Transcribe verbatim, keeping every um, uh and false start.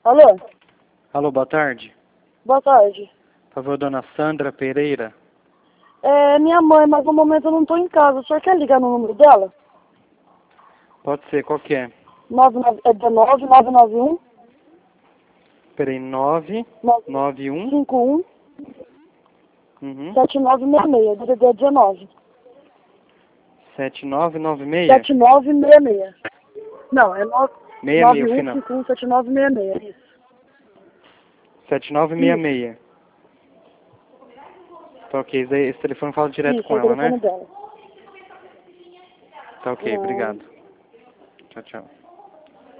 Alô? Alô, boa tarde. Boa tarde. Por favor, dona Sandra Pereira. É minha mãe, mas no momento eu não estou em casa. O senhor quer ligar no número dela? Pode ser, qual que é? nove nove, é dezenove, nove nove um, Peraí, nove nove um cinco um, uhum. sete nove seis seis, D D D dezenove. sete nove nove seis? sete nove seis seis. Não, é nove seis seis, o um final. cinco um sete nove seis seis, isso. sete nove seis seis. Tá ok, esse esse telefone fala direto Isso, com é o ela, telefone né? dela. Tá ok, Não. obrigado. Tchau, tchau.